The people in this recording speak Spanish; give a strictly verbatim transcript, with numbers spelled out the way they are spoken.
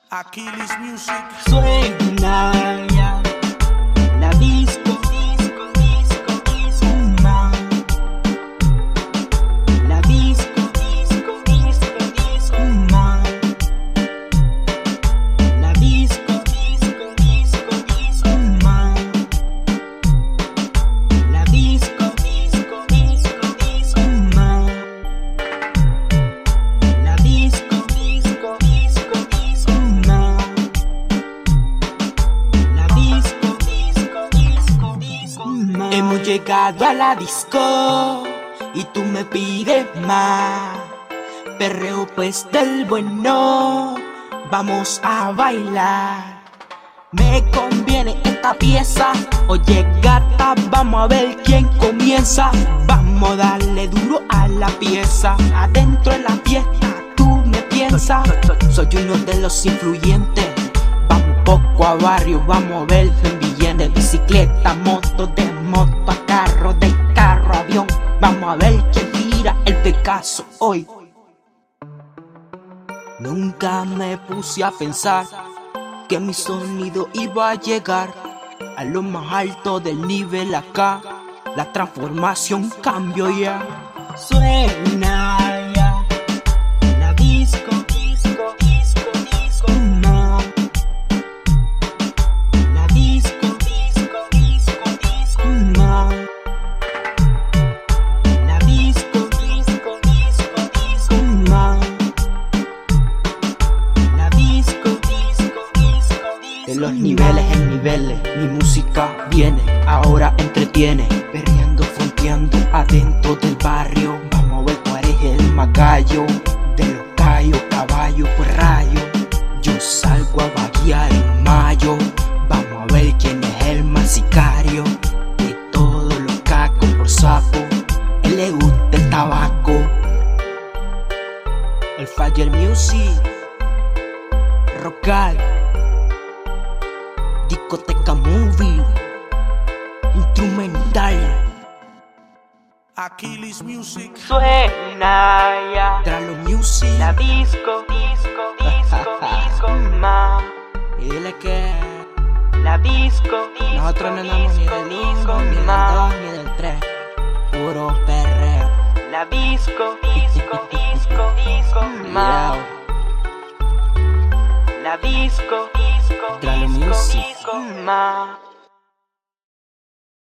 Achilles Music. Suena ya la disco, disco, disco, disco, ma. La disco, disco, disco, disco, ma. La disco, disco, disco, disco, ma. La disco, disco, disco, disco, ma. La disco, disco, disco, disco, ma. La disco, disco, disco, disco, ma. Hemos llegado a la disco y tú me pides más. Perreo pues del bueno, vamos a bailar. Me conviene esta pieza. Oye gata, vamos a ver quién comienza. Vamos a darle duro a la pieza. Adentro de la fiesta tú me piensas. Soy uno de los influyentes. Vamos un poco a barrio, vamos a ver en billetes. De bicicleta, moto, de moto a carro, de carro a avión. Vamos a ver quién tira el Picasso hoy. Nunca me puse a pensar que mi sonido iba a llegar a lo más alto del nivel acá. La transformación cambió ya. Suena ya la disco, disco, disco, disco, ma. La disco, disco, disco, disco, ma. La disco, disco, disco, disco, ma. La disco, disco, disco, disco. De los niveles en niveles, mi música viene, ahora entretiene. Perreando, fronteando, adentro del barrio. Vamos a ver cuál es el más gallo. De los callos, caballo por rayo. Yo salgo a vaguear en mayo. Vamos a ver quién es el más sicario. De todos los cacos por sapo. Él le gusta el tabaco. El Fire Music, Rocal, discoteca movie, instrumental. Achilles Music. Suena ya Dralo Music. La disco, disco, disco, disco, ma. Y dile que la disco, disco, nosotros no andamos ni del uno, ni del dos, ni del tres. Puro perreo. La disco, disco, disco, disco, ma. La disco, disco, disco, disco, ma.